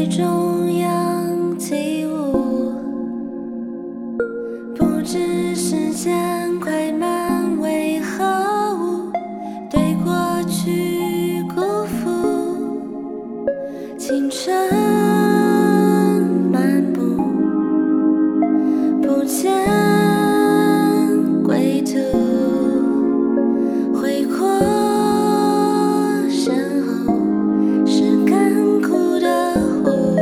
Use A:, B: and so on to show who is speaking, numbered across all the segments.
A: 水中央起舞，不知时间快慢为何物，对过去辜负。清晨漫步，不见归途，回过身后是干枯的湖。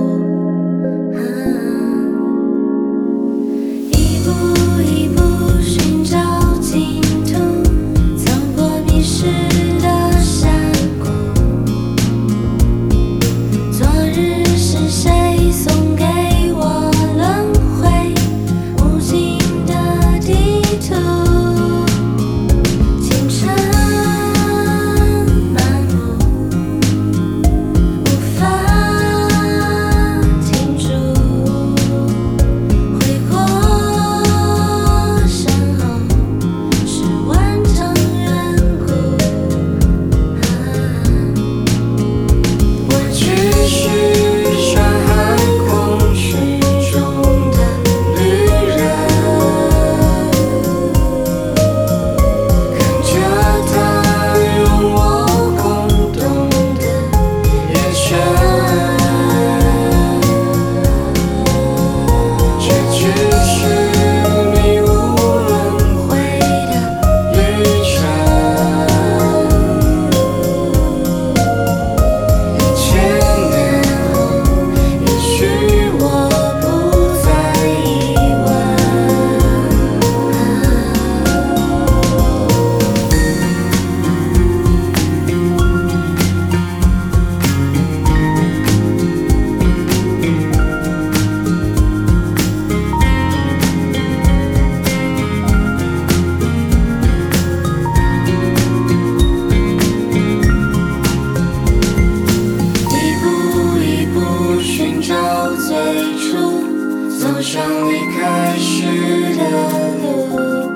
A: 一步一步寻找净土，走过迷失的山谷。昨日是谁送给我轮回无尽的地图？清晨漫步，无法停住，回过身后是万丈远古。我只是山海空虚中的旅人，看着它用我空洞的眼神，这只是迷雾轮回的旅程。1000年后，也许我不再疑问。一步一步寻找最初，走上离开时的路，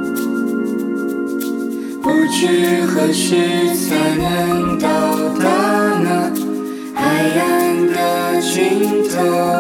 A: 不知何时才能到达那海岸的尽头。